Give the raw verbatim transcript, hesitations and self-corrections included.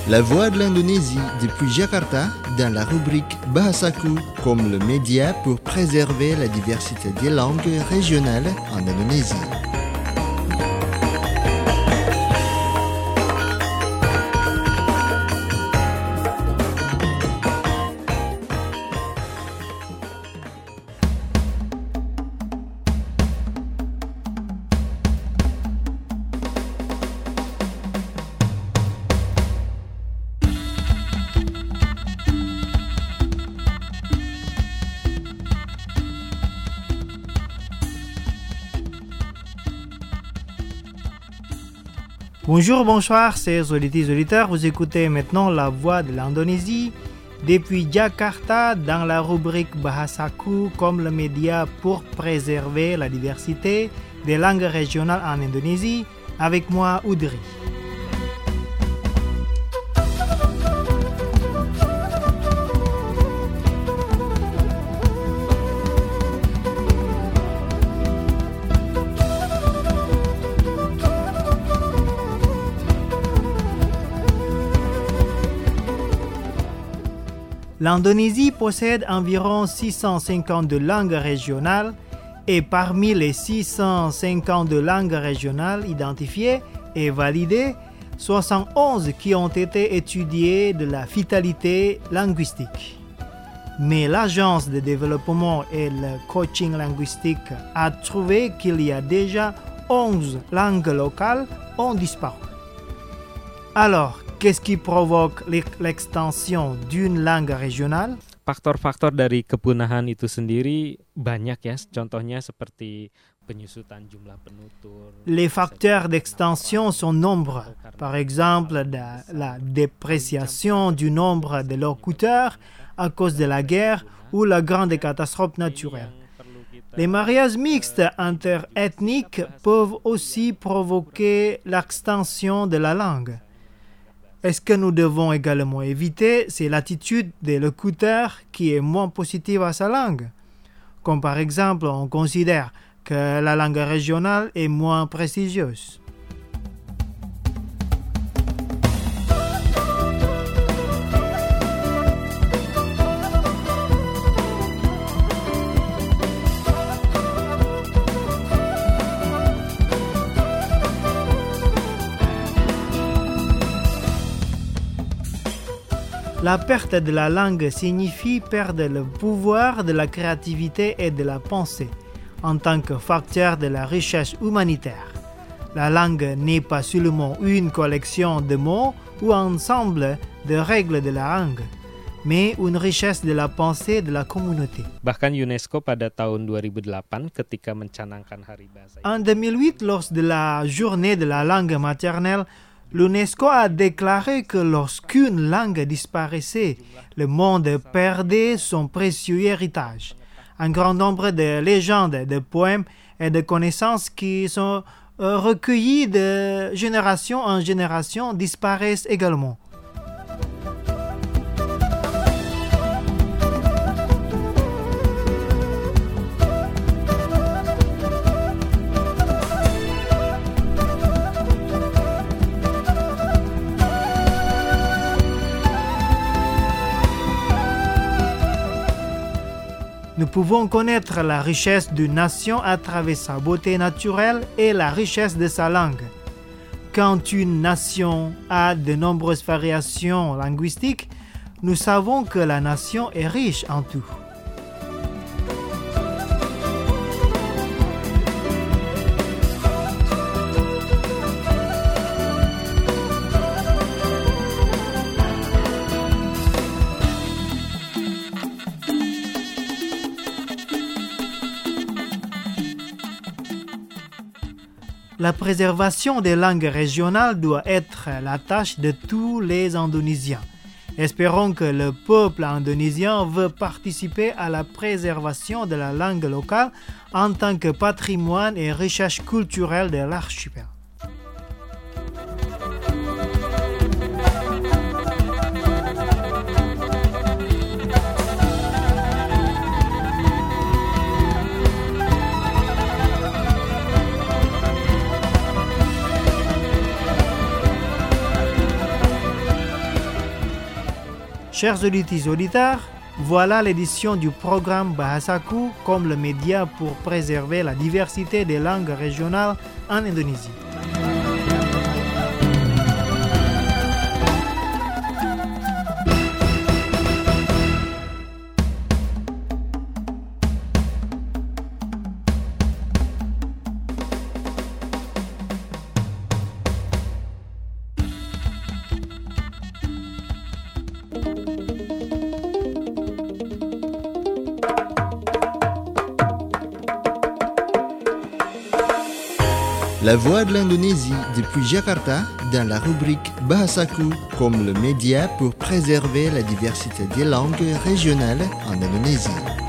La Voix de l'Indonésie depuis Jakarta dans la rubrique Bahasaku comme le média pour préserver la diversité des langues régionales en Indonésie. Bonjour, bonsoir, chers auditeurs et auditeurs. Vous écoutez maintenant La Voix de l'Indonésie depuis Jakarta dans la rubrique Bahasaku comme le média pour préserver la diversité des langues régionales en Indonésie avec moi, Audrey. L'Indonésie possède environ six cent cinquante-deux langues régionales et parmi les six cent cinquante-deux langues régionales identifiées et validées, soixante et onze qui ont été étudiées de la vitalité linguistique. Mais l'Agence de développement et le coaching linguistique a trouvé qu'il y a déjà onze langues locales ont disparu. Alors, qu'est-ce qui provoque l'extension d'une langue régionale? Faktor-faktor dari kepunahan itu sendiri banyak ya, contohnya seperti penyusutan jumlah penutur. Les facteurs d'extension sont nombreux. Par exemple, la, la dépréciation du nombre de locuteurs à cause de la guerre ou la grande catastrophe naturelle. Les mariages mixtes interethniques peuvent aussi provoquer l'extension de la langue. Est-ce que nous devons également éviter, c'est l'attitude des locuteurs qui est moins positive à sa langue. Comme par exemple, on considère que la langue régionale est moins prestigieuse. La perte de la langue signifie perdre le pouvoir de la créativité et de la pensée en tant que facteur de la richesse humanitaire. La langue n'est pas seulement une collection de mots ou un ensemble de règles de la langue, mais une richesse de la pensée de la communauté. Bahkan UNESCO pada tahun dua ribu delapan ketika mencanangkan Hari Bahasa. En deux mille huit, lors de la journée de la langue maternelle, l'UNESCO a déclaré que lorsqu'une langue disparaissait, le monde perdait son précieux héritage. Un grand nombre de légendes, de poèmes et de connaissances qui sont recueillies de génération en génération disparaissent également. Nous pouvons connaître la richesse d'une nation à travers sa beauté naturelle et la richesse de sa langue. Quand une nation a de nombreuses variations linguistiques, nous savons que la nation est riche en tout. La préservation des langues régionales doit être la tâche de tous les Indonésiens. Espérons que le peuple indonésien veut participer à la préservation de la langue locale en tant que patrimoine et richesse culturelle de l'archipel. Chers auditeurs et auditeurs, voilà l'édition du programme Bahasaku comme le média pour préserver la diversité des langues régionales en Indonésie. La voix de l'Indonésie depuis Jakarta dans la rubrique Bahasaku comme le média pour préserver la diversité des langues régionales en Indonésie.